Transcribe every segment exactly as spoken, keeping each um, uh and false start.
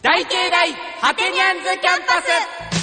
大慶大ハテニャンズキャンパス。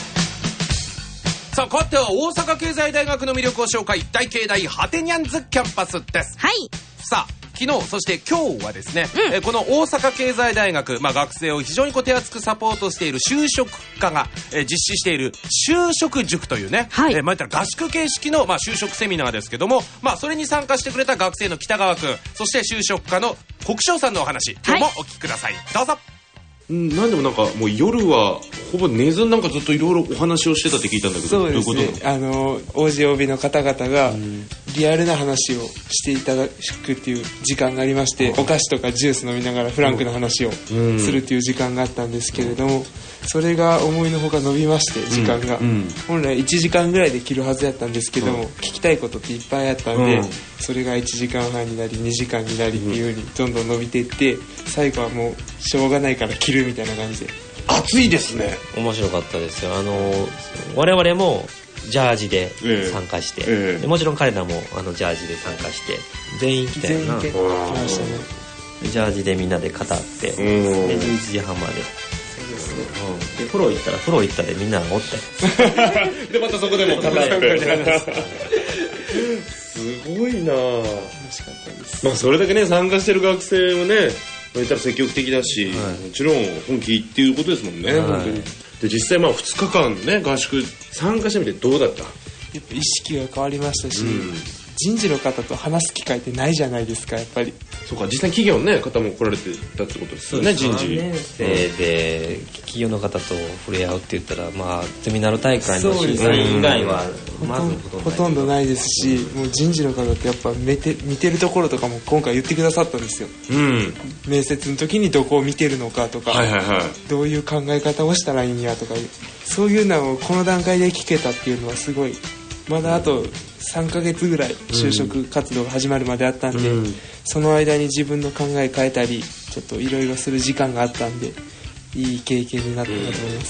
さあ、かわっては大阪経済大学の魅力を紹介、大慶大ハテニャンズキャンパスです。 はい。 さあ、昨日そして今日はですね、 うんえーこの大阪経済大学、まあ、学生を非常にこう手厚くサポートしている就職課が、えー実施している就職塾というね、 はいえーまあ、言ったら合宿形式の、まあ、就職セミナーですけども、まあ、それに参加してくれた学生の北川くん、そして就職課の国生さんのお話、今日もお聞きください、どうぞ。 なんでもなんかもう夜はほぼ寝ずになんかずっといろいろお話をしてたって聞いたんだけど、 そうですどういうことなの？ ね、あの オージーオービー の方々がリアルな話をしていただくっていう時間がありまして、お菓子とかジュース飲みながらフランクな話をするっていう時間があったんですけれども、それが思いのほか伸びまして、時間が、 うんうん本来いちじかんぐらいで切るはずやったんですけども、聞きたいことっていっぱいあったんで、 うんそれがいちじかんはんになりにじかんになりっていう風にどんどん伸びていって、最後はもうしょうがないから切るみたいな感じで。 暑いですね。 面白かったですよ。あの我々もジャージで参加して、 ええええでもちろん彼らもあのジャージで参加して全員来たよな。 全員来ましたね。 ジャージでみんなで語ってでうんじゅういちじはんまで、うん、で風呂行ったら風呂行ったでみんながおったよ。 でまたそこでも語ってすごいな。 楽しかったです。 まあそれだけね参加してる学生もね言ったら積極的だし、 はいもちろん本気っていうことですもんね、 はい本当に。で実際まあふつかかんね合宿参加してみてどうだった？ やっぱ意識が変わりましたし、 うん人事の方と話す機会ってないじゃないですか、やっぱり。 そうか、実際に企業の、ね、方も来られてたってことですよね、人事。 さんねん生で企業の方と触れ合うって言ったら、まあ、ゼミナール大会の審査員以外はまずほとんどないですし、もう人事の方ってやっぱ見て、見てるところとかも今回言ってくださったんですよ。 うん。 面接の時にどこを見てるのかとか、 はいはいはい。 どういう考え方をしたらいいんやとか、そういうのをこの段階で聞けたっていうのはすごい。まだあとさんかげつぐらい就職活動が始まるまであったんで、 うん、 その間に自分の考え変えたりちょっといろいろする時間があったんで、いい経験になったと思います、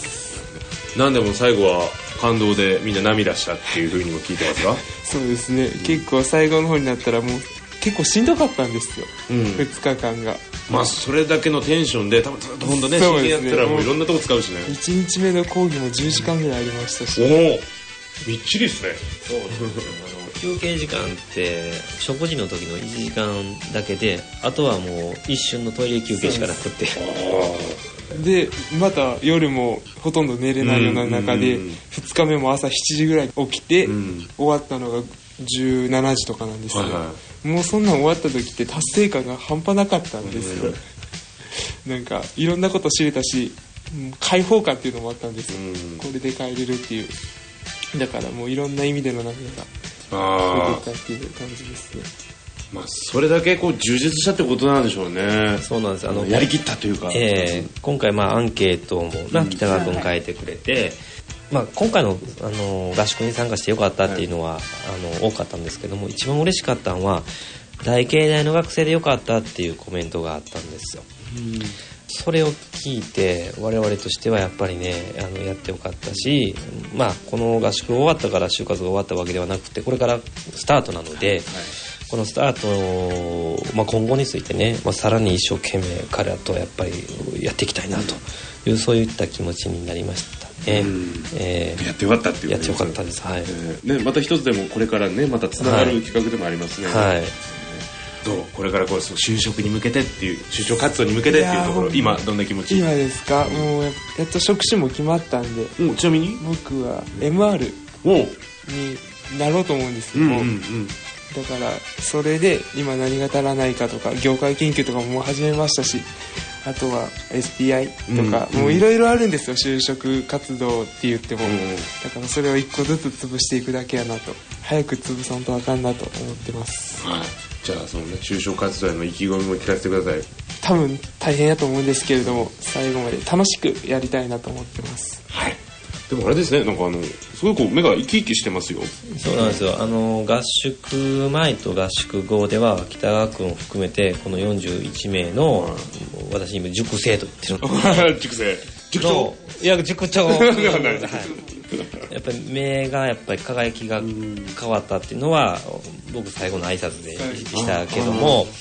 うん、なんでも最後は感動でみんな涙したっていう風にも聞いてますか？ そうですね、うん、結構最後の方になったらもう結構しんどかったんですよ、うん、ふつかかんが。 まあそれだけのテンションで多分ずっと本当ね真剣やったらもういろんなとこ使うしね。 いちにちめの講義もじゅうじかんぐらいありましたし。 おおみっちりですね。 そうですね。あの休憩時間って食事の時のいちじかんだけで、あとはもう一瞬のトイレ休憩しかなくって。 でまた夜もほとんど寝れないような中で、ふつかめも朝しちじぐらい起きて、うん、終わったのがじゅうしちじとかなんですよ、はいはい、もうそんなん終わった時って達成感が半端なかったんですよ、うん、なんかいろんなこと知れたし解放感っていうのもあったんですよ、うん、これで帰れるっていう。だからもういろんな意味での涙が出てたっていう感じですね。 まあそれだけこう充実したってことなんでしょうね。 そうなんです。あのやりきったというか、 えー、今回まあアンケートもな北川君書いてくれて、まあ、今回の、あの合宿に参加してよかったっていうのは、はい、あの多かったんですけども、一番嬉しかったのは大慶大の学生でよかったっていうコメントがあったんですよ。うんそれを聞いて我々としてはやっぱりねあのやってよかったし、まあ、この合宿終わったから就活が終わったわけではなくてこれからスタートなので、はいはい、このスタート、まあ、今後についてね、まあ、さらに一生懸命彼らとやっぱりやっていきたいなという、うん、そういった気持ちになりましたね、うんえー、やってよかったっていうやってよかったです、はいえーね、また一つでもこれからねまたつながる企画でもありますね、 はいはいどうこれからこう就職に向けてっていう就職活動に向けてっていうところ今どんな気持ち？ 今ですか、うん、もうやっと職種も決まったんで、 うん、ちなみに僕は エムアール になろうと思うんですけど、うんうんうん、だからそれで今何が足らないかとか業界研究とかももう始めましたし、あとは エスピーアイ とか、うん、もういろいろあるんですよ就職活動って言っても、うん、だからそれを一個ずつ潰していくだけやなと、早く潰さんとあかんなと思ってます、 はい。じゃあそのね就職活動への意気込みも聞かせてください。 多分大変やと思うんですけれども最後まで楽しくやりたいなと思ってます。 はい。でもあれですね、なんかあのすごいこう目が生き生きしてますよ。 そうなんですよ。あの合宿前と合宿後では北川君を含めてこのよんじゅういちめいの、うん、私今塾生と言ってる塾生塾長いや塾長はいやっぱり目がやっぱり輝きが変わったっていうのは僕最後の挨拶でしたけども、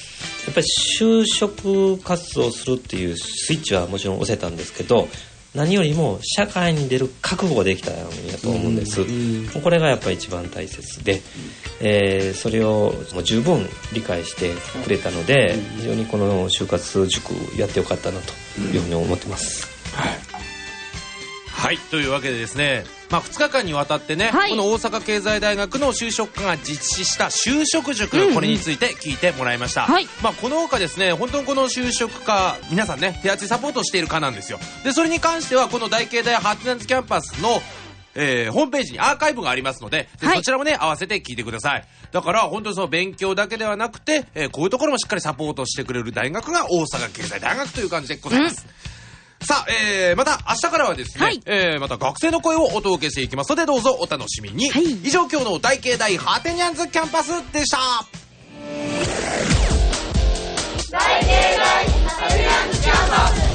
っぱり就職活動するっていうスイッチはもちろん押せたんですけど、何よりも社会に出る覚悟ができたんやと思うんです、うんうん、これがやっぱり一番大切で、えー、それをもう十分理解してくれたので、非常にこの就活塾やってよかったなというふうに思ってます、うん、はい、 はい、というわけでですね、まあ、ふつかかんにわたってね、はい、この大阪経済大学の就職課が実施した就職塾、うんうん、これについて聞いてもらいました、はい、まあ、このほかですね、本当にこの就職課皆さんね手厚いサポートしている課なんですよ。でそれに関してはこの大経大ハテナンズキャンパスの、えー、ホームページにアーカイブがありますの で, で、はい、そちらもね合わせて聞いてください。だから本当にその勉強だけではなくて、えー、こういうところもしっかりサポートしてくれる大学が大阪経済大学という感じでございます、うん、さあ、えー、また明日からはですね、はい、えー、また学生の声をお届けしていきますので、どうぞお楽しみに、はい、以上今日の大経大ハテニャンズキャンパスでした。 大経大ハテニャンズキャンパス。